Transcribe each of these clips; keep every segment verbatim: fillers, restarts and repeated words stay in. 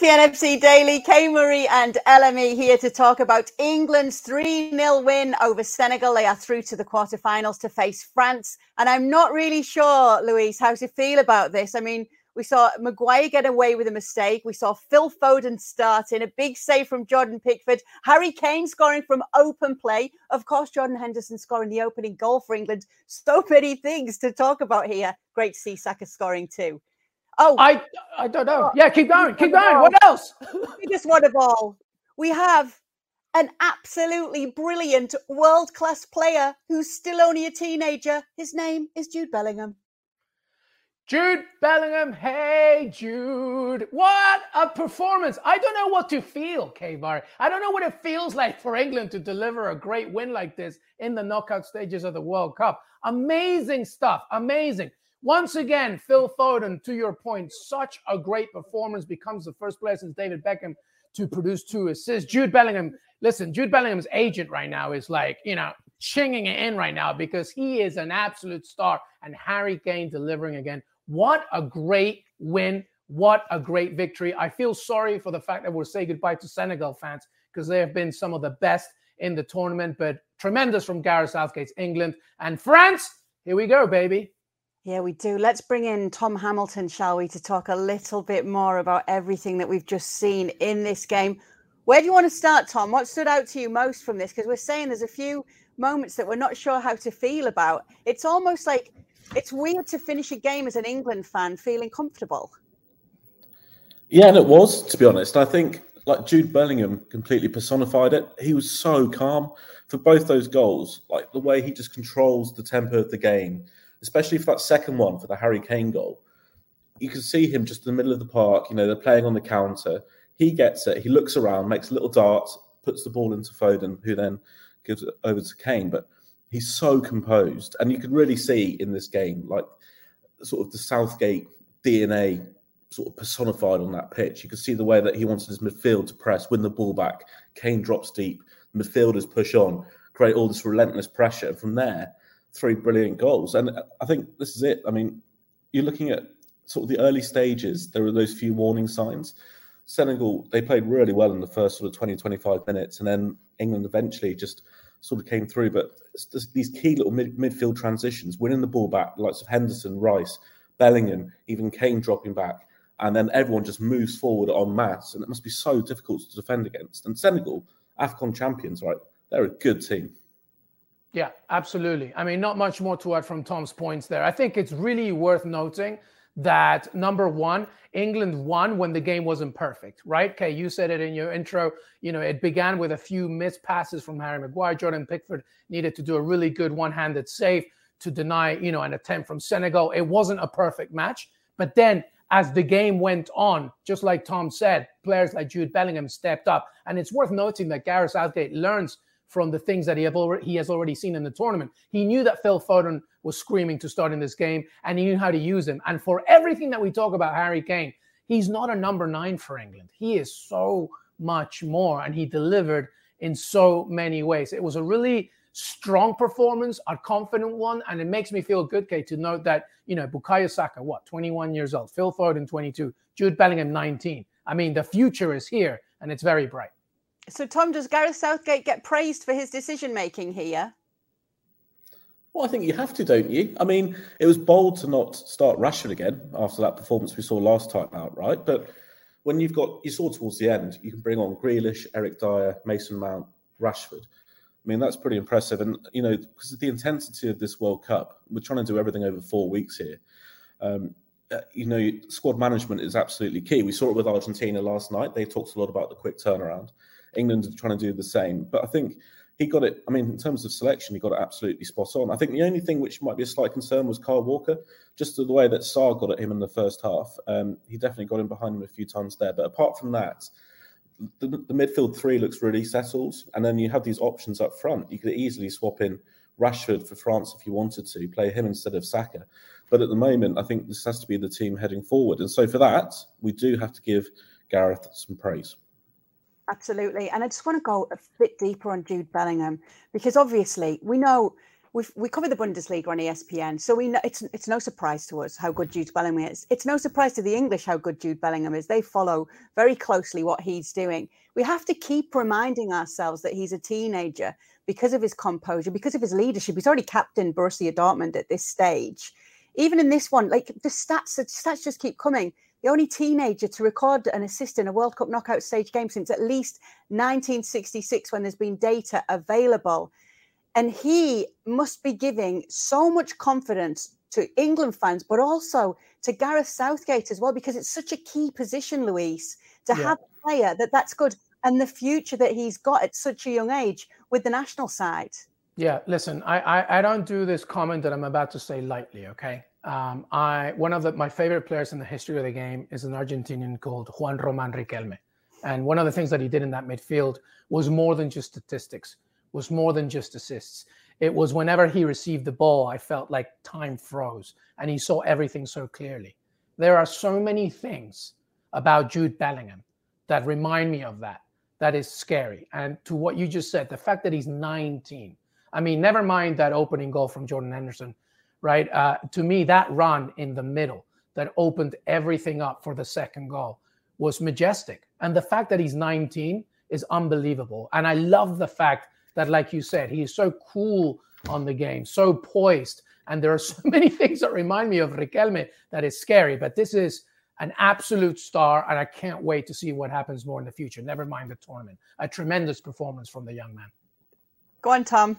T N F C Daily, Kay Murray and L M E here to talk about England's three nil win over Senegal. They are through to the quarterfinals to face France. And I'm not really sure, Louise, how to feel about this. I mean, we saw Maguire get away with a mistake. We saw Phil Foden start in a big save from Jordan Pickford. Harry Kane scoring from open play. Of course, Jordan Henderson scoring the opening goal for England. So many things to talk about here. Great to see Saka scoring too. Oh, I I don't know. Yeah, keep going. Keep going. What else? Biggest one of all. We have an absolutely brilliant world-class player who's still only a teenager. His name is Jude Bellingham. Jude Bellingham. Hey, Jude. What a performance. I don't know what to feel, Kay Murray. I don't know what it feels like for England to deliver a great win like this in the knockout stages of the World Cup. Amazing stuff. Amazing. Once again, Phil Foden, to your point, such a great performance, becomes the first player since David Beckham to produce two assists. Jude Bellingham, listen, Jude Bellingham's agent right now is like, you know, chinging it in right now because he is an absolute star. And Harry Kane delivering again. What a great win. What a great victory. I feel sorry for the fact that we'll say goodbye to Senegal fans because they have been some of the best in the tournament, but tremendous from Gareth Southgate's England. And France, here we go, baby. Yeah, we do. Let's bring in Tom Hamilton, shall we, to talk a little bit more about everything that we've just seen in this game. Where do you want to start, Tom? What stood out to you most from this? Because we're saying there's a few moments that we're not sure how to feel about. It's almost like it's weird to finish a game as an England fan feeling comfortable. Yeah, and it was, to be honest. I think like Jude Bellingham completely personified it. He was so calm for both those goals. Like the way he just controls the tempo of the game, especially for that second one, for the Harry Kane goal. You can see him just in the middle of the park. You know, they're playing on the counter. He gets it. He looks around, makes a little dart, puts the ball into Foden, who then gives it over to Kane. But he's so composed. And you can really see in this game, like, sort of the Southgate D N A sort of personified on that pitch. You can see the way that he wanted his midfield to press, win the ball back. Kane drops deep. The midfielders push on, create all this relentless pressure. And from there, three brilliant goals. And I think this is it. I mean, you're looking at sort of the early stages. There were those few warning signs. Senegal, they played really well in the first sort of twenty, twenty-five minutes. And then England eventually just sort of came through. But it's just these key little mid- midfield transitions, winning the ball back, the likes of Henderson, Rice, Bellingham, even Kane dropping back. And then everyone just moves forward en masse. And it must be so difficult to defend against. And Senegal, AFCON champions, right? They're a good team. Yeah, absolutely. I mean, not much more to add from Tom's points there. I think it's really worth noting that, number one, England won when the game wasn't perfect, right? Okay, you said it in your intro. You know, it began with a few missed passes from Harry Maguire. Jordan Pickford needed to do a really good one-handed save to deny, you know, an attempt from Senegal. It wasn't a perfect match. But then as the game went on, just like Tom said, players like Jude Bellingham stepped up. And it's worth noting that Gareth Southgate learns from the things that he, have already, he has already seen in the tournament. He knew that Phil Foden was screaming to start in this game, and he knew how to use him. And for everything that we talk about Harry Kane, he's not a number nine for England. He is so much more, and he delivered in so many ways. It was a really strong performance, a confident one, and it makes me feel good, Kate, to note that, you know, Bukayo Saka, what, twenty-one years old, Phil Foden, twenty-two, Jude Bellingham, nineteen. I mean, the future is here, and it's very bright. So, Tom, does Gareth Southgate get praised for his decision-making here? Well, I think you have to, don't you? I mean, it was bold to not start Rashford again after that performance we saw last time out, right? But when you've got, you saw towards the end, you can bring on Grealish, Eric Dyer, Mason Mount, Rashford. I mean, that's pretty impressive. And, you know, because of the intensity of this World Cup, we're trying to do everything over four weeks here. Um, uh, you know, squad management is absolutely key. We saw it with Argentina last night. They talked a lot about the quick turnaround. England are trying to do the same. But I think he got it, I mean, in terms of selection, he got it absolutely spot on. I think the only thing which might be a slight concern was Kyle Walker, just the way that Sarr got at him in the first half. Um, he definitely got in behind him a few times there. But apart from that, the, the midfield three looks really settled. And then you have these options up front. You could easily swap in Rashford for France if you wanted to, play him instead of Saka. But at the moment, I think this has to be the team heading forward. And so for that, we do have to give Gareth some praise. Absolutely. And I just want to go a bit deeper on Jude Bellingham, because obviously we know We've, we cover the Bundesliga on E S P N, so we know it's it's no surprise to us how good Jude Bellingham is. It's no surprise to the English how good Jude Bellingham is. They follow very closely what he's doing. We have to keep reminding ourselves that he's a teenager because of his composure, because of his leadership. He's already captained Borussia Dortmund at this stage. Even in this one, like the stats, the stats just keep coming. The only teenager to record an assist in a World Cup knockout stage game since at least nineteen sixty-six, when there's been data available. And he must be giving so much confidence to England fans, but also to Gareth Southgate as well, because it's such a key position, Luis, to yeah. have a player that that's good, and the future that he's got at such a young age with the national side. Yeah, listen, I, I, I don't do this comment that I'm about to say lightly, okay? Um, I one of the, my favorite players in the history of the game is an Argentinian called Juan Román Riquelme. And one of the things that he did in that midfield was more than just statistics, was more than just assists. It was whenever he received the ball, I felt like time froze and he saw everything so clearly. There are so many things about Jude Bellingham that remind me of that. That is scary. And to what you just said, the fact that he's nineteen, I mean, never mind that opening goal from Jordan Henderson, right? Uh, to me, that run in the middle that opened everything up for the second goal was majestic. And the fact that he's nineteen is unbelievable. And I love the fact that, like you said, he is so cool on the game, so poised. And there are so many things that remind me of Riquelme that is scary. But this is an absolute star, and I can't wait to see what happens more in the future. Never mind the tournament. A tremendous performance from the young man. Go on, Tom.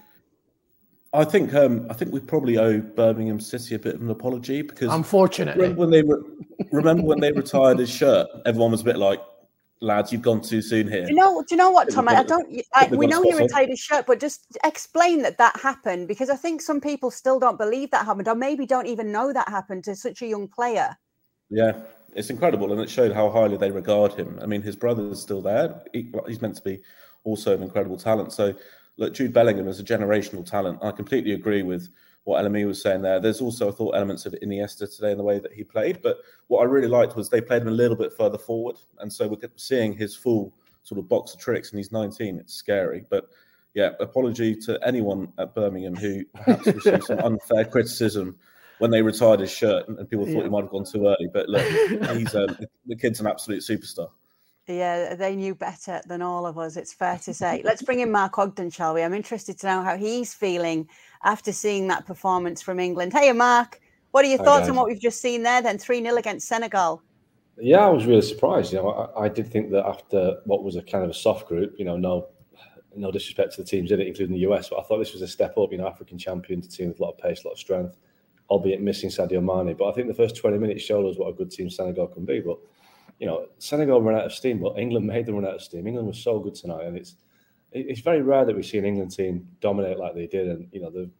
I think um, I think we probably owe Birmingham City a bit of an apology, because unfortunately, when they re- remember when they retired his shirt, everyone was a bit like, "Lads, you've gone too soon here." Do you know? Do you know what, Tom? I, I don't. I, we know he retired his shirt, but just explain that that happened, because I think some people still don't believe that happened, or maybe don't even know that happened to such a young player. Yeah, it's incredible, and it showed how highly they regard him. I mean, his brother's still there. He, he's meant to be also an incredible talent. So, look, Jude Bellingham is a generational talent. I completely agree with what Elemi was saying there. There's also, I thought, elements of Iniesta today in the way that he played. But what I really liked was they played him a little bit further forward. And so we're seeing his full sort of box of tricks, and he's nineteen. It's scary. But yeah, apology to anyone at Birmingham who perhaps received some unfair criticism when they retired his shirt and people thought yeah. he might have gone too early. But look, he's uh, the kid's an absolute superstar. Yeah, they knew better than all of us, it's fair to say. Let's bring in Mark Ogden, shall we? I'm interested to know how he's feeling after seeing that performance from England. Hey, Mark, what are your Hi, thoughts guys. on what we've just seen there then? three nil against Senegal. Yeah, I was really surprised. You know, I, I did think that after what was a kind of a soft group, you know, no no disrespect to the teams in it, including the U S, but I thought this was a step up, you know, African champions, a team with a lot of pace, a lot of strength, albeit missing Sadio Mane. But I think the first twenty minutes showed us what a good team Senegal can be. But you know, Senegal ran out of steam, but England made them run out of steam. England was so good tonight, and it's it's very rare that we see an England team dominate like they did. And you know, the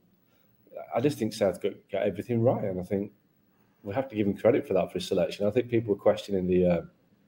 I just think South got, got everything right, and I think we have to give him credit for that for his selection. I think people were questioning the uh,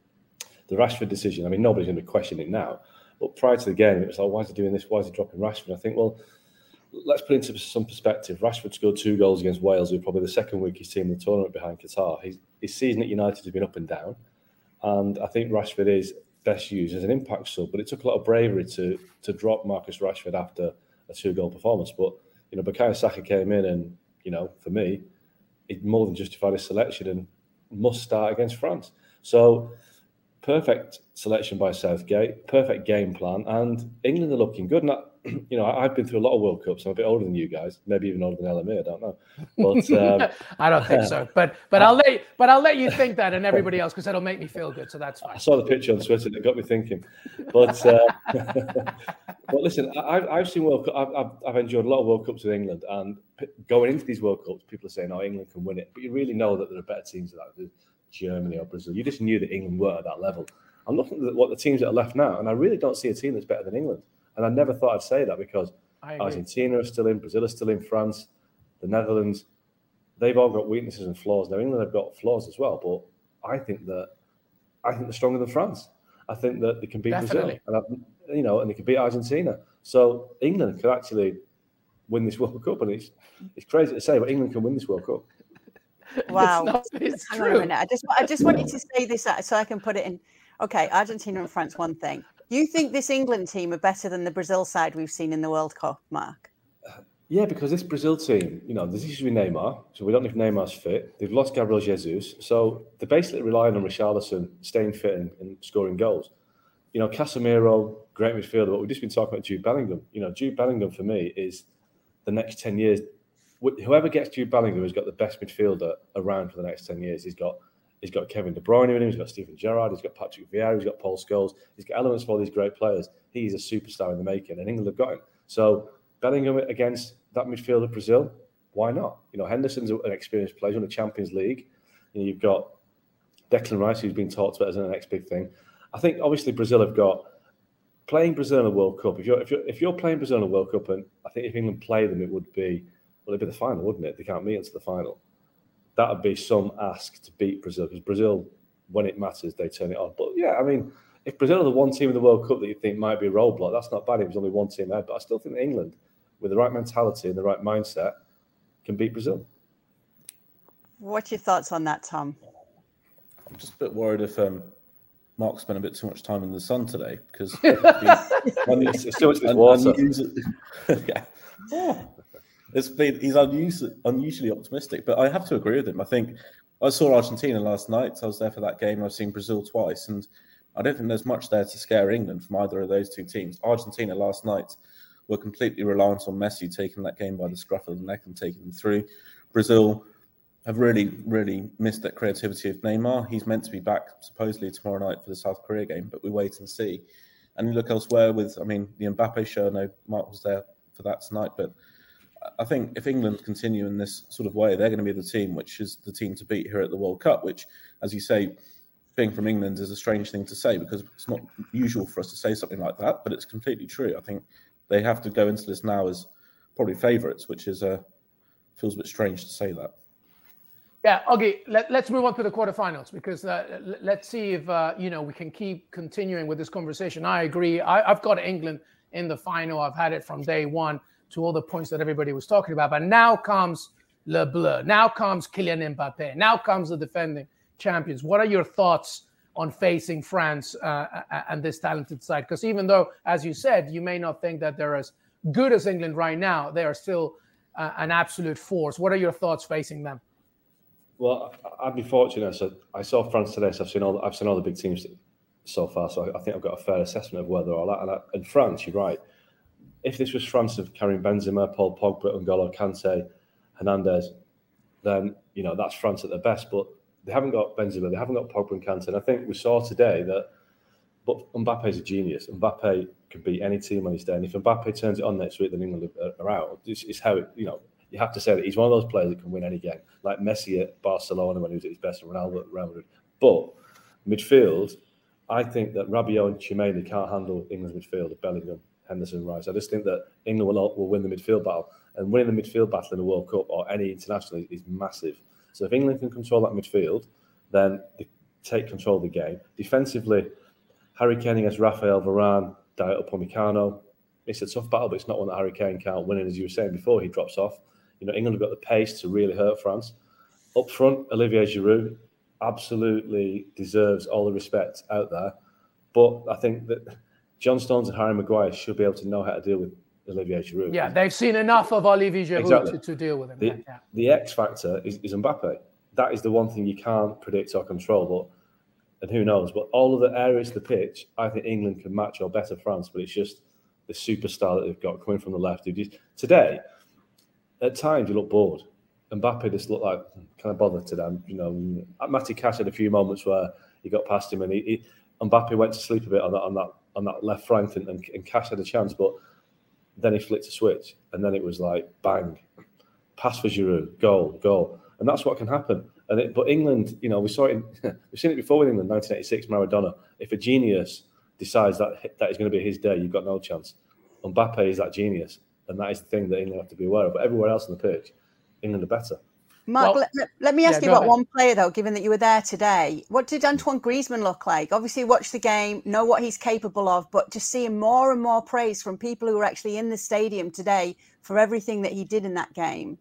the Rashford decision. I mean, nobody's going to question it now, but prior to the game, it was like, why is he doing this? Why is he dropping Rashford? I think, well, let's put it into some perspective. Rashford scored two goals against Wales, who are probably the second weakest team in the tournament behind Qatar. His, his season at United has been up and down. And I think Rashford is best used as an impact sub, but it took a lot of bravery to to drop Marcus Rashford after a two-goal performance. But, you know, Bukayo Saka came in and, you know, for me, it more than justified his selection and must start against France. So, perfect selection by Southgate, perfect game plan, and England are looking good. And I, you know, I've been through a lot of World Cups. I'm a bit older than you guys, maybe even older than Elemi. I don't know, but um, I don't think so. But but I'll let but I'll let you think that and everybody else, because that'll make me feel good. So that's fine. I saw the picture on Twitter that got me thinking. But uh, but listen, I, I've seen World Cup. I've, I've enjoyed a lot of World Cups with England, and going into these World Cups, people are saying, "Oh, England can win it," but you really know that there are better teams than that. Germany or Brazil. You just knew that England weren't at that level. I'm looking at what the teams that are left now, and I really don't see a team that's better than England. And I never thought I'd say that, because Argentina are still in, Brazil is still in, France, the Netherlands, they've all got weaknesses and flaws. Now, England have got flaws as well, but I think that I think they're stronger than France. I think that they can beat Definitely. Brazil, and I, you know, and they can beat Argentina. So England could actually win this World Cup, and it's it's crazy to say, but England can win this World Cup. Wow, it's, not, it's Hang true. on a minute. I just I just wanted to say this so I can put it in. Okay, Argentina and France, one thing. You think this England team are better than the Brazil side we've seen in the World Cup, Mark? Yeah, because this Brazil team, you know, there's issues with Neymar, so we don't know if Neymar's fit. They've lost Gabriel Jesus, so they're basically relying on Richarlison staying fit and, and scoring goals. You know, Casemiro, great midfielder, but we've just been talking about Jude Bellingham. You know, Jude Bellingham for me is the next ten years. Whoever gets Jude Bellingham has got the best midfielder around for the next ten years. He's got he's got Kevin De Bruyne with him, he's got Steven Gerrard, he's got Patrick Vieira, he's got Paul Scholes, he's got elements for all these great players. He's a superstar in the making, and England have got him. So Bellingham against that midfield of Brazil, why not? You know, Henderson's an experienced player in the Champions League. You know, you've got Declan Rice, who's been talked about as the next big thing. I think obviously Brazil have got playing Brazil in a World Cup. If you're if you're if you're playing Brazil in a World Cup, and I think if England play them, it would be well, it'd be the final, wouldn't it? They can't meet into the final. That would be some ask to beat Brazil, because Brazil, when it matters, they turn it on. But yeah, I mean, if Brazil are the one team in the World Cup that you think might be a roadblock, that's not bad. It was only one team ahead, but I still think that England, with the right mentality and the right mindset, can beat Brazil. What's your thoughts on that, Tom? I'm just a bit worried if um, Mark spent a bit too much time in the sun today, because it's, it's too much this water. yeah. yeah. It's been, he's unusually, unusually optimistic, but I have to agree with him. I think I saw Argentina last night. I was there for that game. I've seen Brazil twice, and I don't think there's much there to scare England from either of those two teams. Argentina last night were completely reliant on Messi taking that game by the scruff of the neck and taking them through. Brazil have really, really missed that creativity of Neymar. He's meant to be back supposedly tomorrow night for the South Korea game, but we wait and see. And you look elsewhere with, I mean, the Mbappe show. I know Mark was there for that tonight, but I think if England continue in this sort of way, they're going to be the team which is the team to beat here at the World Cup, which, as you say, being from England is a strange thing to say, because it's not usual for us to say something like that, but it's completely true. I think they have to go into this now as probably favourites, which is uh, feels a bit strange to say that. Yeah, okay, Let, let's move on to the quarterfinals, because uh, let's see if uh, you know we can keep continuing with this conversation. I agree. I, I've got England in the final. I've had it from day one, to all the points that everybody was talking about. But now comes Le Bleu. Now comes Kylian Mbappe. Now comes the defending champions. What are your thoughts on facing France uh, and this talented side? Because even though, as you said, you may not think that they're as good as England right now, they are still uh, an absolute force. What are your thoughts facing them? Well, I'd be fortunate. So I saw France today, so I've seen all the, I've seen all the big teams so far. So I think I've got a fair assessment of where they're all at. And, I, and France, you're right. If this was France of Karim Benzema, Paul Pogba, N'Golo Kante, Hernandez, then, you know, that's France at their best. But they haven't got Benzema, they haven't got Pogba and Kante. And I think we saw today that, but Mbappe's a genius. Mbappe could beat any team on his day. And if Mbappe turns it on next week, then England are out. It's, it's how, it, you know, you have to say that he's one of those players that can win any game, like Messi at Barcelona when he was at his best, and Ronaldo at Real Madrid. But midfield, I think that Rabiot and Tchouameni can't handle England's midfield of Bellingham, Henderson, Rice. I just think that England will, will win the midfield battle, and winning the midfield battle in the World Cup or any international is massive. So if England can control that midfield, then they take control of the game. Defensively, Harry Kane against Rafael Varane, Dayot Upamecano. It's a tough battle, but it's not one that Harry Kane can't win. And as you were saying before, he drops off. You know, England have got the pace to really hurt France. Up front, Olivier Giroud absolutely deserves all the respect out there. But I think that John Stones and Harry Maguire should be able to know how to deal with Olivier Giroud. Yeah, they've seen enough of Olivier Giroud exactly. to, to deal with him. The, yeah. the X factor is, is Mbappe. That is the one thing you can't predict or control. But and who knows? But all of the areas of the pitch, I think England can match or better France. But it's just the superstar that they've got coming from the left. Who just, today, at times, you look bored. Mbappe just looked like kind of bothered to them. You know, Matty Cash had a few moments where he got past him, and he, he Mbappe went to sleep a bit on that on that on that left flank, and, and, and Cash had a chance, but then he flicked a switch, and then it was like bang, pass for Giroud, goal, goal, and that's what can happen. And it, but England, you know, we saw it. In, we've seen it before with England, nineteen eighty-six, Maradona. If a genius decides that that is going to be his day, you've got no chance. Mbappe is that genius, and that is the thing that England have to be aware of. But everywhere else on the pitch, England are better. Mark, well, let, let me ask yeah, you about ahead. one player, though, given that you were there today. What did Antoine Griezmann look like? Obviously, watch the game, know what he's capable of, but just seeing more and more praise from people who were actually in the stadium today for everything that he did in that game.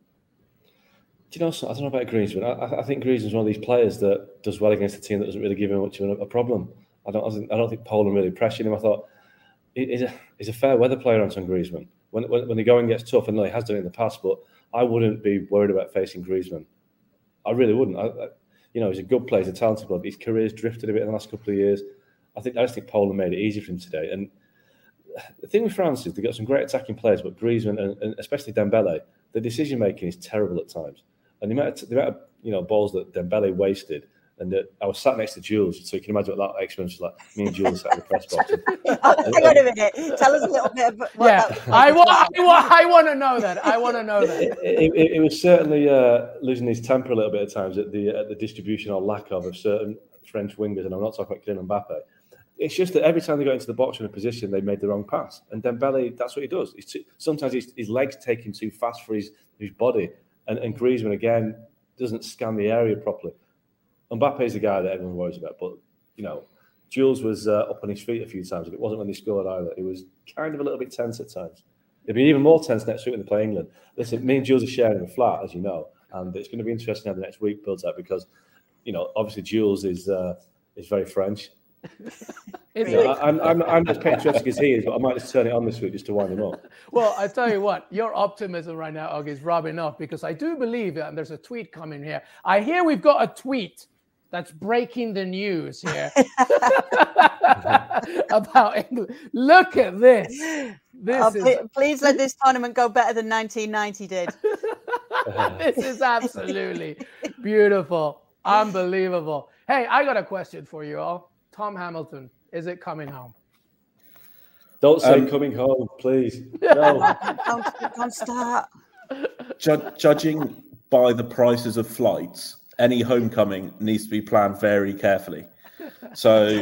Do you know, I don't know about Griezmann. I, I think Griezmann's one of these players that does well against a team that doesn't really give him much of a, a problem. I don't, I don't think Poland really pressured him. I thought he's a, he's a fair weather player, Antoine Griezmann. when, when, when the going gets tough, and no, he has done it in the past, but I wouldn't be worried about facing Griezmann. I really wouldn't. I, I, you know, he's a good player, he's a talented player. His career's drifted a bit in the last couple of years. I think I just think Poland made it easy for him today. And the thing with France is they've got some great attacking players, but Griezmann and, and especially Dembele, the decision making is terrible at times. And the amount of, the amount of you know balls that Dembele wasted. And uh, I was sat next to Jules, so you can imagine what that experience was like. Me and Jules sat in the press box. Oh, hang on a minute. Tell us a little bit about what yeah, that was. I want, I want, I want to know that. I want to know that. It, it, it was certainly uh, losing his temper a little bit at times at the at the distribution or lack of of certain French wingers, and I'm not talking about Kylian Mbappe. It's just that every time they got into the box in a position, they made the wrong pass. And Dembele, that's what he does. He's too, sometimes his, his legs take him too fast for his, his body. And, and Griezmann, again, doesn't scan the area properly. Mbappe is the guy that everyone worries about. But, you know, Jules was uh, up on his feet a few times. And it wasn't when they scored either. It was kind of a little bit tense at times. It'll be even more tense next week when they play England. Listen, me and Jules are sharing a flat, as you know. And it's going to be interesting how the next week builds out because, you know, obviously Jules is uh, is very French. Is yeah, I'm, I'm, I'm as patriotic as he is, but I might just turn it on this week just to wind him up. Well, I tell you what, your optimism right now, Og, is rubbing off because I do believe, and there's a tweet coming here. I hear we've got a tweet that's breaking the news here about England. Look at this. This oh, is... please, please let this tournament go better than nineteen ninety did. This is absolutely beautiful. Unbelievable. Hey, I got a question for you all. Tom Hamilton, is it coming home? Don't say Um, coming home, please. No. don't, don't start. Ju- judging by the prices of flights, any homecoming needs to be planned very carefully. So,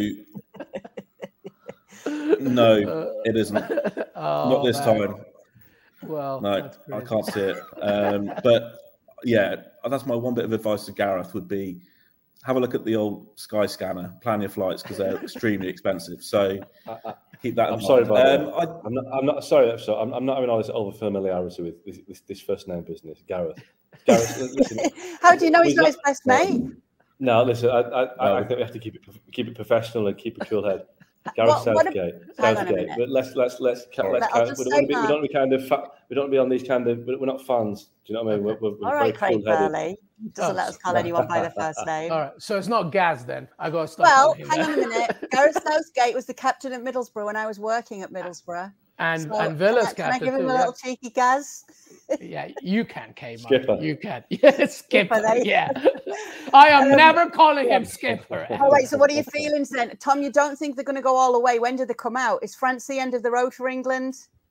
no, it isn't. Oh, Not this man. time. Well, No, that's I great. can't see it. Um, but yeah, that's my one bit of advice to Gareth would be have a look at the old Sky Scanner, plan your flights because they're extremely expensive. So I, I, keep that in I'm sorry mind. about Um, that. I, I'm not. I'm not sorry. I'm, sorry I'm, I'm not having all this over familiarity with this, this, this first name business, Gareth. Gareth, listen. How do you know he's We've not got- his best mate? No, listen. I, I, I, No. I think we have to keep it keep it professional and keep a cool head. Gareth What- what Southgate. hang on a Southgate. minute. But let's let's let's ca- Sorry. let's I'll kind, just we don't say want to be we that. don't want to be kind of fa- we don't want to be on these kind of we're not fans. Do you know what I mean? We're, we're, we're All very right, Craig cool-headed. Burley. Doesn't Oh, let us call anyone by their first name. All right, so it's not Gaz then. I got to stop. Well, calling him hang on a that. minute. Gareth Southgate was the captain at Middlesbrough when I was working at Middlesbrough. And So and Villa's can I, can I captain give him too. a Yeah. little cheeky Gaz? Yeah, you can, K. Skipper. You can. Yeah, Skipper. there you Yeah. I am Um, never calling him Skipper. All right, so what are your feelings then? Tom, you don't think they're going to go all the way. When do they come out? Is France the end of the road for England?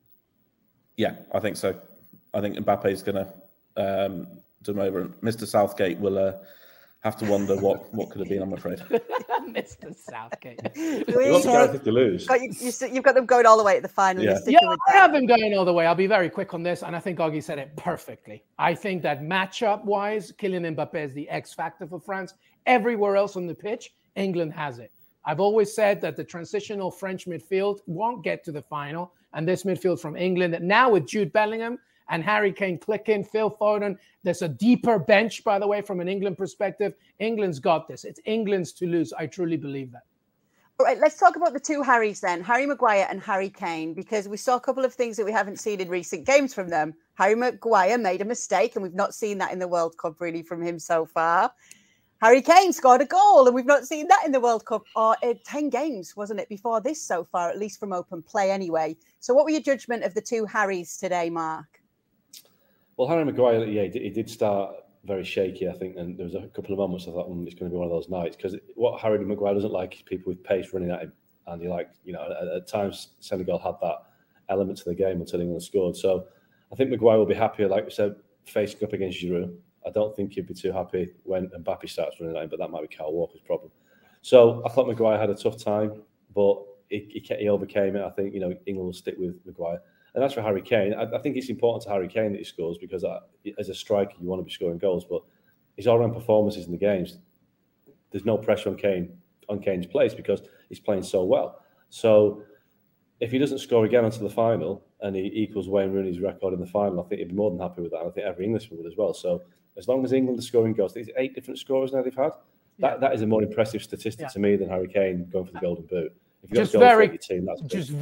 yeah, I think so. I think Mbappe is going to um, do them over. Mister Southgate will uh, have to wonder what, what could have been, I'm afraid. Mister Southgate. He Louise, wants uh, Gareth to lose. got you, you, you've got them going all the way at the final. Yeah. You're sticking Yeah, with I that. have them going all the way. I'll be very quick on this, and I think Augie said it perfectly. I think that matchup-wise, Kylian Mbappe is the X factor for France. Everywhere else on the pitch, England has it. I've always said that the transitional French midfield won't get to the final, and this midfield from England, now with Jude Bellingham and Harry Kane clicking, Phil Foden, there's a deeper bench, by the way, from an England perspective. England's got this. It's England's to lose. I truly believe that. All right, let's talk about the two Harrys then, Harry Maguire and Harry Kane, because we saw a couple of things that we haven't seen in recent games from them. Harry Maguire made a mistake, and we've not seen that in the World Cup really from him so far. Harry Kane scored a goal, and we've not seen that in the World Cup, or uh, ten games, wasn't it, before this so far, at least from open play anyway. So what were your judgment of the two Harrys today, Mark? Well, Harry Maguire, yeah, he did, he did start very shaky, I think, and there was a couple of moments I thought, mm, it's going to be one of those nights, because what Harry Maguire doesn't like is people with pace running at him, and he like, you know, at, at times Senegal had that element to the game until England scored. So I think Maguire will be happier, like we said, facing up against Giroud. I don't think he'd be too happy when Mbappe starts running at him, but that might be Kyle Walker's problem. So I thought Maguire had a tough time, but he, he, he overcame it. I think, you know, England will stick with Maguire. And that's for Harry Kane. I, I think it's important to Harry Kane that he scores because uh, as a striker, you want to be scoring goals. But his all-round performances in the games, there's no pressure on Kane on Kane's place because he's playing so well. So if he doesn't score again until the final and he equals Wayne Rooney's record in the final, I think he'd be more than happy with that. And I think every Englishman would as well. So as long as England are scoring goals, there's eight different scorers now they've had. That Yeah. that is a more impressive statistic Yeah. to me than Harry Kane going for the Golden Boot. If you Just got goals very, for your team, that's big. just very,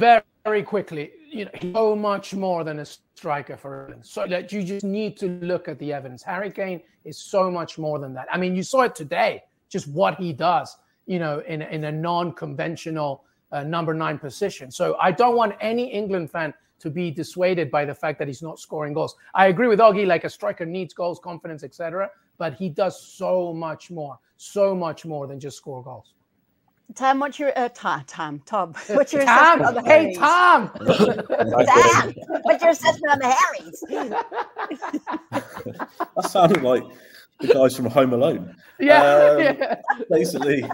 very quickly, you know, he's so much more than a striker for England. So that you just need to look at the evidence. Harry Kane is so much more than that. I mean, you saw it today, just what he does, you know, in, in a non-conventional uh, number nine position. So I don't want any England fan to be dissuaded by the fact that he's not scoring goals. I agree with Augie, like a striker needs goals, confidence, et cetera. But he does so much more, so much more than just score goals. Tom, what's your uh, Tom, Tom, Tom? What's your Tom, assessment on the hey Harrys? Tom, Tom, what's your assessment on the Harrys? That sounded like the guys from Home Alone. Yeah, um, yeah. Basically,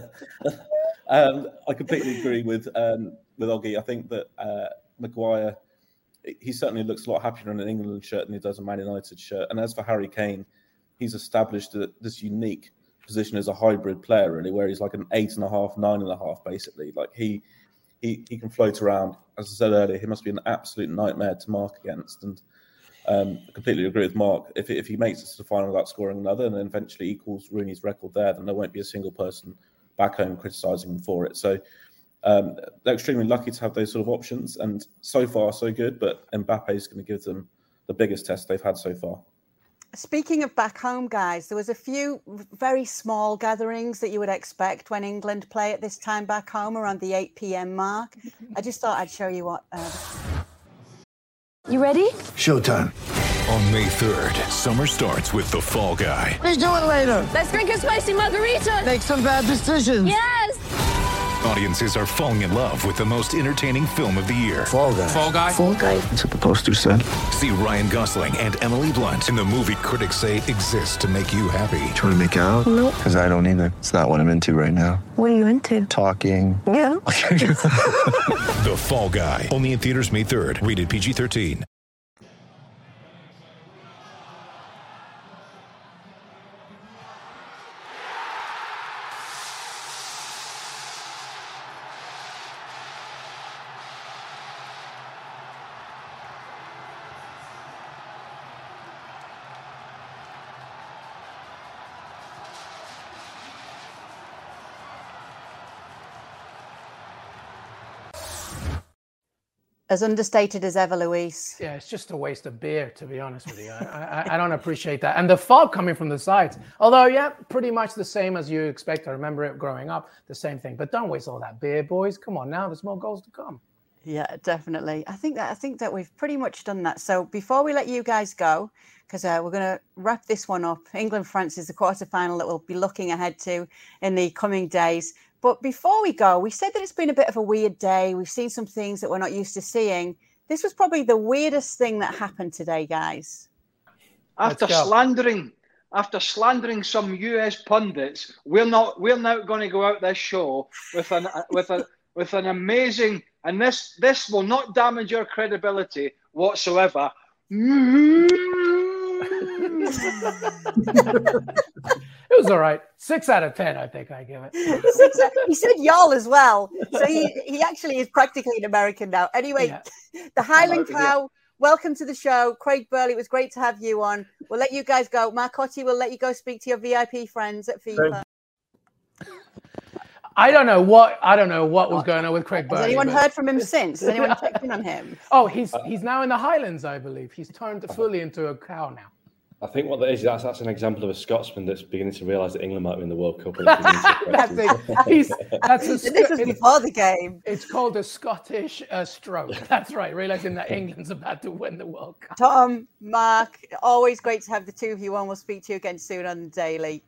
um, I completely agree with um, with Augie. I think that uh, Maguire, he certainly looks a lot happier in an England shirt than he does a Man United shirt. And as for Harry Kane, he's established this unique position as a hybrid player, really, where he's like an eight and a half, nine and a half, basically. Like he, he, he can float around. As I said earlier, he must be an absolute nightmare to mark against. And um, I completely agree with Mark. If if he makes it to the final without scoring another, and then eventually equals Rooney's record there, then there won't be a single person back home criticising him for it. So um, they're extremely lucky to have those sort of options. And so far, so good. But Mbappe is going to give them the biggest test they've had so far. Speaking of back home, guys, there was a few very small gatherings that you would expect when England play at this time back home around the eight p.m. mark. I just thought I'd show you what. Uh... You ready? Showtime. On May third, summer starts with The Fall Guy. Let's do it later. Let's drink a spicy margarita. Make some bad decisions. Yes. Audiences are falling in love with the most entertaining film of the year. Fall Guy. Fall Guy. Fall Guy. That's what the poster said. See Ryan Gosling and Emily Blunt in the movie critics say exists to make you happy. Trying to make it out? Nope. Because I don't either. It's not what I'm into right now. What are you into? Talking. Yeah. The Fall Guy. Only in theaters May third. Rated P G thirteen. As understated as ever, Luis. Yeah, it's just a waste of beer, to be honest with you. I, I, I don't appreciate that. And the fog coming from the sides. Although, yeah, pretty much the same as you expect. I remember it growing up, the same thing. But don't waste all that beer, boys. Come on now, there's more goals to come. Yeah, definitely. I think that I think that we've pretty much done that. So before we let you guys go, because uh, we're going to wrap this one up. England-France is the quarterfinal that we'll be looking ahead to in the coming days. But before we go, we said that it's been a bit of a weird day. We've seen some things that we're not used to seeing. This was probably the weirdest thing that happened today, guys. After slandering, after slandering some U S pundits, we're not. We're now going to go out this show with an with a with an amazing, and this this will not damage your credibility whatsoever. It was all right. Six out of ten, I think I give it. Six, he said y'all as well. So he, he actually is practically an American now. Anyway, yeah. The Highland Cow, welcome to the show. Craig Burley, it was great to have you on. We'll let you guys go. Marcotti, we'll let you go speak to your V I P friends at FIFA. I don't know what I don't know what was going on with Craig Burley. Has anyone but... heard from him since? Has anyone checked in on him? Oh, he's he's now in the Highlands, I believe. He's turned fully into a cow now. I think what that is, that's, that's an example of a Scotsman that's beginning to realise that England might win the World Cup. that's a, he's, that's a, this was before the game. It's called a Scottish uh, stroke. That's right, realising that England's about to win the World Cup. Tom, Mark, always great to have the two of you on. We'll speak to you again soon on the Daily.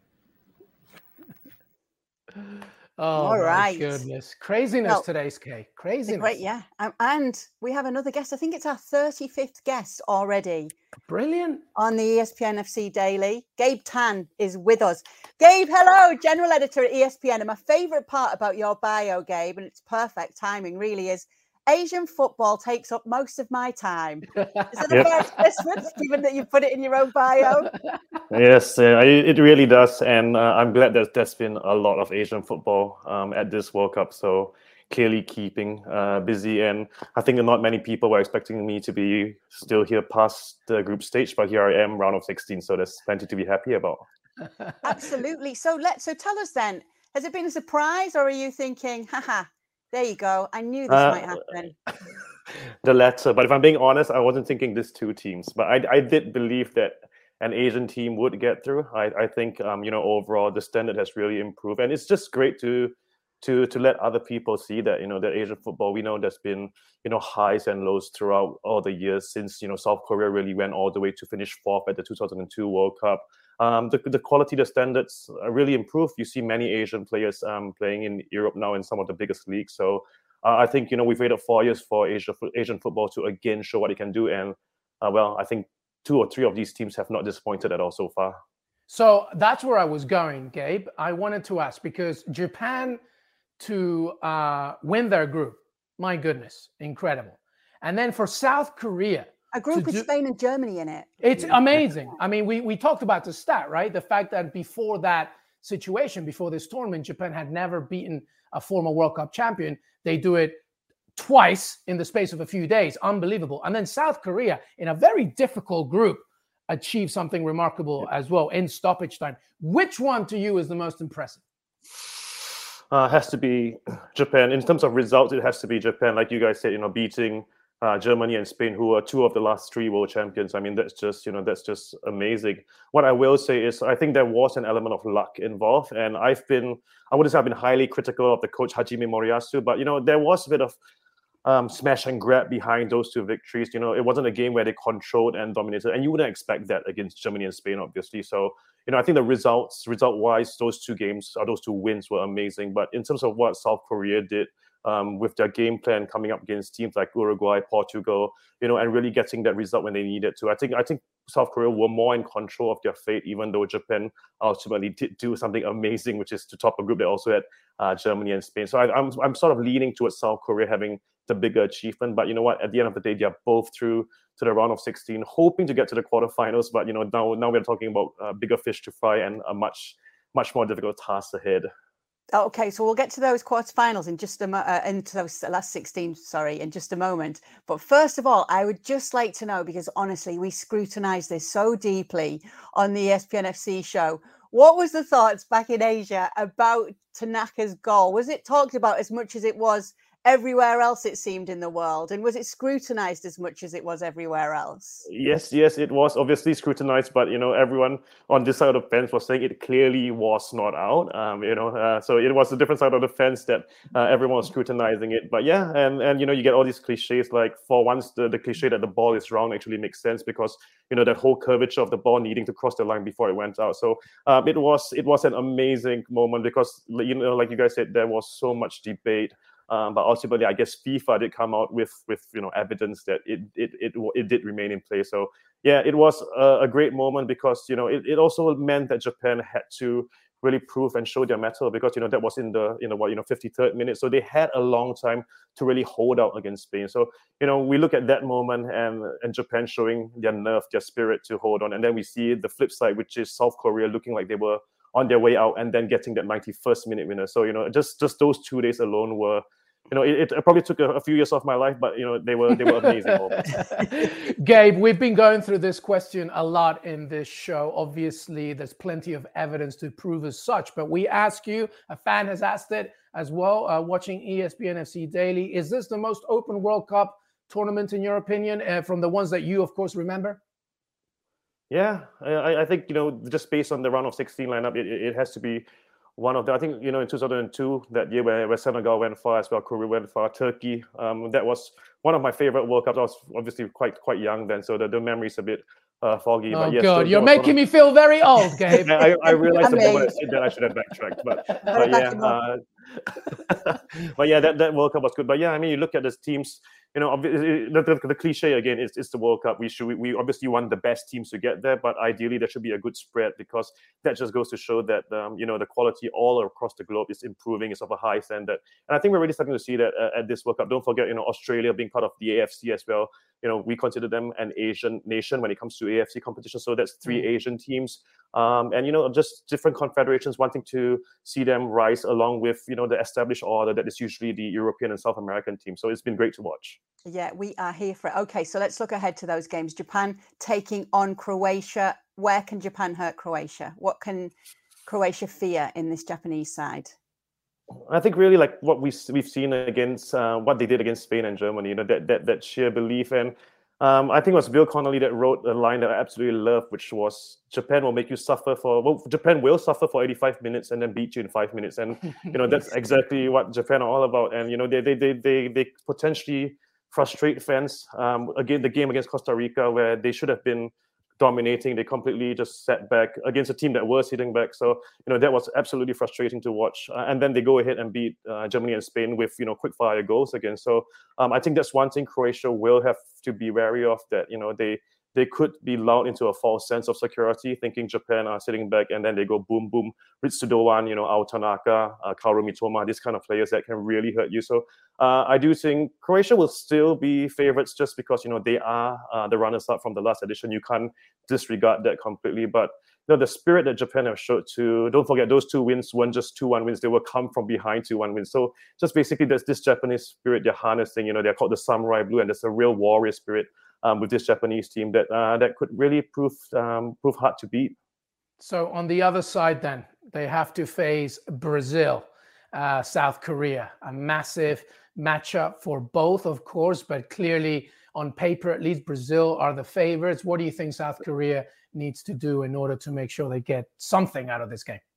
Oh, all my right. goodness. Craziness well, today's Kay. Craziness. Great, yeah. Um, and we have another guest. I think it's our thirty-fifth guest already. Brilliant. On the E S P N F C Daily. Gabe Tan is with us. Gabe, hello, General Editor at E S P N. And my favourite part about your bio, Gabe, and it's perfect timing, really, is Asian football takes up most of my time. Is that a fair assessment, given that you put it in your own bio? Yes, uh, it really does. And uh, I'm glad that there's been a lot of Asian football um, at this World Cup. So clearly keeping uh, busy. And I think not many people were expecting me to be still here past the group stage. But here I am, round of sixteen. So there's plenty to be happy about. Absolutely. So let so tell us then, has it been a surprise or are you thinking, haha, There you go. I knew this Uh, might happen. The latter. But if I'm being honest, I wasn't thinking this two teams. But I, I did believe that an Asian team would get through. I, I think um, you know, overall the standard has really improved, and it's just great to to to let other people see that, you know, that Asian football, we know there's been, you know, highs and lows throughout all the years since, you know, South Korea really went all the way to finish fourth at the two thousand two World Cup. Um, the, the quality, the standards are really improved. You see many Asian players um, playing in Europe now in some of the biggest leagues. So uh, I think, you know, we've waited four years for Asia, Asian football to again show what it can do. And uh, well, I think two or three of these teams have not disappointed at all so far. So that's where I was going, Gabe. I wanted to ask, because Japan to uh, win their group, my goodness, incredible. And then for South Korea, a group with do, Spain and Germany in it. It's amazing. I mean, we, we talked about the stat, right? The fact that before that situation, before this tournament, Japan had never beaten a former World Cup champion. They do it twice in the space of a few days. Unbelievable. And then South Korea, in a very difficult group, achieved something remarkable as well in stoppage time. Which one to you is the most impressive? Uh, has to be Japan. In terms of results, it has to be Japan. Like you guys said, you know, beating uh, Germany and Spain, who are two of the last three world champions. I mean, that's just, you know, that's just amazing. What I will say is, I think there was an element of luck involved, and I've been, I wouldn't say I've been highly critical of the coach Hajime Moriyasu, but you know, there was a bit of um, smash and grab behind those two victories. You know, it wasn't a game where they controlled and dominated, and you wouldn't expect that against Germany and Spain, obviously. So, you know, I think the results, result-wise, those two games, or those two wins were amazing. But in terms of what South Korea did um, with their game plan coming up against teams like Uruguay, Portugal, you know, and really getting that result when they needed to, I think I think South Korea were more in control of their fate, even though Japan ultimately did do something amazing, which is to top a group that also had uh, Germany and Spain. So I, I'm I'm sort of leaning towards South Korea having the bigger achievement. But you know what? At the end of the day, they are both through to the round of sixteen, hoping to get to the quarterfinals. But you know, now now we're talking about uh, bigger fish to fry and a much much more difficult task ahead. Okay, so we'll get to those quarterfinals in just a mo- uh, into those last sixteen, sorry, in just a moment. But first of all, I would just like to know, because honestly, we scrutinise this so deeply on the E S P N F C show. What was the thoughts back in Asia about Tanaka's goal? Was it talked about as much as it was everywhere else, it seemed, in the world? And was it scrutinized as much as it was everywhere else? Yes, yes, it was obviously scrutinized, but, you know, everyone on this side of the fence was saying it clearly was not out. Um, you know, uh, so it was a different side of the fence that uh, everyone was scrutinizing it. But yeah, and, and you know, you get all these cliches, like for once, the, the cliche that the ball is round actually makes sense, because, you know, that whole curvature of the ball needing to cross the line before it went out. So um, it was it was an amazing moment, because, you know, like you guys said, there was so much debate. Um, but ultimately, I guess FIFA did come out with, with you know, evidence that it it it it did remain in place. So yeah, it was a, a great moment, because, you know, it, it also meant that Japan had to really prove and show their mettle, because, you know, that was in the in the what you know fifty-third minute. So they had a long time to really hold out against Spain. So, you know, we look at that moment and and Japan showing their nerve, their spirit to hold on, and then we see the flip side, which is South Korea looking like they were on their way out, and then getting that ninety-first minute winner. So, you know, just just those two days alone were, you know, it, it probably took a, a few years off my life, but, you know, they were they were amazing moments. Gabe, we've been going through this question a lot in this show. Obviously, there's plenty of evidence to prove as such, but we ask you, a fan has asked it as well, uh, watching E S P N F C Daily, is this the most open World Cup tournament, in your opinion, uh, from the ones that you, of course, remember? Yeah, I, I think, you know, just based on the round of sixteen lineup, it, it has to be one of the, I think, you know, in two thousand two, that year where, where Senegal went far as well, Korea went far, Turkey, um, that was one of my favorite World Cups. I was obviously quite quite young then, so the, the memory's a bit uh, foggy. Oh, but yes, God, so you're making me feel very old, Gabe. I, I realized the moment I said that I should have backtracked, but, but yeah, uh, but yeah, that, that World Cup was good. But yeah, I mean, you look at the teams, you know, the, the, the cliche again is it's the World Cup. We should we, we obviously want the best teams to get there, but ideally there should be a good spread, because that just goes to show that um, you know, the quality all across the globe is improving, is of a high standard, and I think we're really starting to see that uh, at this World Cup. Don't forget, you know, Australia being part of the A F C as well. You know, we consider them an Asian nation when it comes to A F C competition, so that's three mm. Asian teams, um, and you know, just different confederations wanting to see them rise along with, you know, the established order that is usually the European and South American team. So it's been great to watch. Yeah, we are here for it. Okay, so let's look ahead to those games. Japan taking on Croatia. Where can Japan hurt Croatia? What can Croatia fear in this Japanese side? I think really like what we we've seen against uh, what they did against Spain and Germany, you know, that that that sheer belief. And um, I think it was Bill Connolly that wrote a line that I absolutely love, which was Japan will make you suffer for well, Japan will suffer for eighty-five minutes and then beat you in five minutes. And you know that's exactly what Japan are all about. And you know they they they they, they potentially frustrate fans. Um, again, the game against Costa Rica where they should have been dominating, they completely just sat back against a team that was sitting back. So you know that was absolutely frustrating to watch. Uh, and then they go ahead and beat uh, Germany and Spain with you know quick fire goals again. So um, I think that's one thing Croatia will have to be wary of. That you know they they could be lulled into a false sense of security, thinking Japan are sitting back, and then they go boom boom. Ritsu Doan, you know, Ao Tanaka, uh, Kaoru Mitoma, these kind of players that can really hurt you. So uh, I do think Croatia will still be favorites just because you know they are uh, the runners-up from the last edition. You can't disregard that completely, but you know the spirit that Japan have showed to. Don't forget those two wins weren't just two one wins; they will come from behind two one wins. So just basically, there's this Japanese spirit they're harnessing. You know, they're called the Samurai Blue, and there's a real warrior spirit um, with this Japanese team that uh, that could really prove um, prove hard to beat. So on the other side, then they have to face Brazil, uh, South Korea, a massive matchup for both, of course, but clearly on paper, at least Brazil are the favorites. What do you think South Korea needs to do in order to make sure they get something out of this game?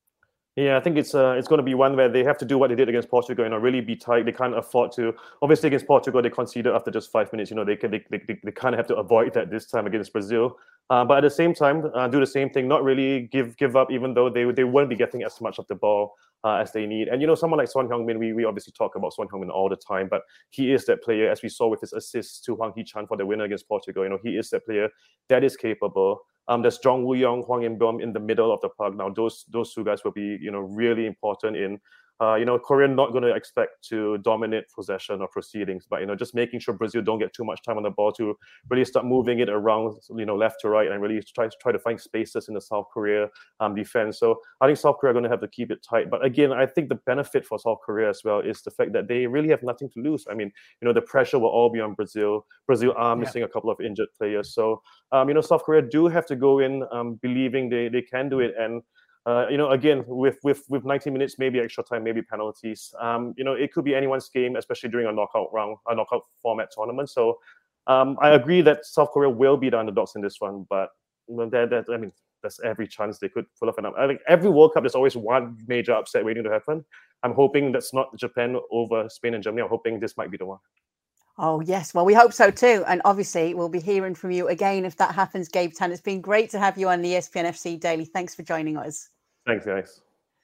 Yeah, I think it's uh, it's going to be one where they have to do what they did against Portugal, you know, really be tight. They can't afford to. Obviously, against Portugal, they conceded after just five minutes. You know, they can they they, they kind of have to avoid that this time against Brazil. Uh, but at the same time, uh, do the same thing, not really give give up, even though they they won't be getting as much of the ball uh, as they need. And you know, someone like Son Heung-min, we we obviously talk about Son Heung-min all the time, but he is that player, as we saw with his assist to Hwang Hee-chan for the winner against Portugal. You know, he is that player that is capable. Um, there's Jong Woo-young, Hwang In-beom in the middle of the park. Now, those those two guys will be, you know, really important in, uh, you know, Korea not going to expect to dominate possession or proceedings, but, you know, just making sure Brazil don't get too much time on the ball to really start moving it around, you know, left to right and really try, try to find spaces in the South Korea um, defense. So I think South Korea are going to have to keep it tight. But again, I think the benefit for South Korea as well is the fact that they really have nothing to lose. I mean, you know, the pressure will all be on Brazil. Brazil are missing yeah. a couple of injured players. So, um, you know, South Korea do have to go in um, believing they, they can do it. And Uh, you know, again, with with with ninety minutes, maybe extra time, maybe penalties. Um, you know, it could be anyone's game, especially during a knockout round, a knockout format tournament. So, um, I agree that South Korea will be the underdogs in this one, but that, that I mean, there's every chance they could pull off an. I think every World Cup, there's always one major upset waiting to happen. I'm hoping that's not Japan over Spain and Germany. I'm hoping this might be the one. Oh, yes. Well, we hope so too. And obviously, we'll be hearing from you again if that happens, Gabe Tan. It's been great to have you on the E S P N F C Daily. Thanks for joining us. Thanks, guys.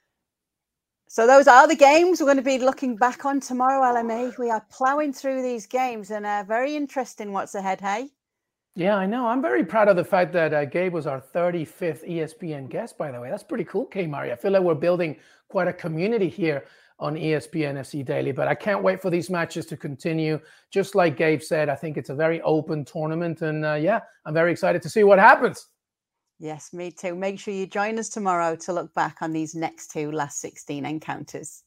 So those are the games we're going to be looking back on tomorrow, L M A. We are ploughing through these games and uh, very interesting what's ahead, hey? Yeah, I know. I'm very proud of the fact that uh, Gabe was our thirty-fifth E S P N guest, by the way. That's pretty cool, K-Mari. I feel like we're building quite a community here on E S P N F C Daily, but I can't wait for these matches to continue. Just like Gabe said, I think it's a very open tournament, and uh, yeah, I'm very excited to see what happens. Yes, me too. Make sure you join us tomorrow to look back on these next two last sixteen encounters.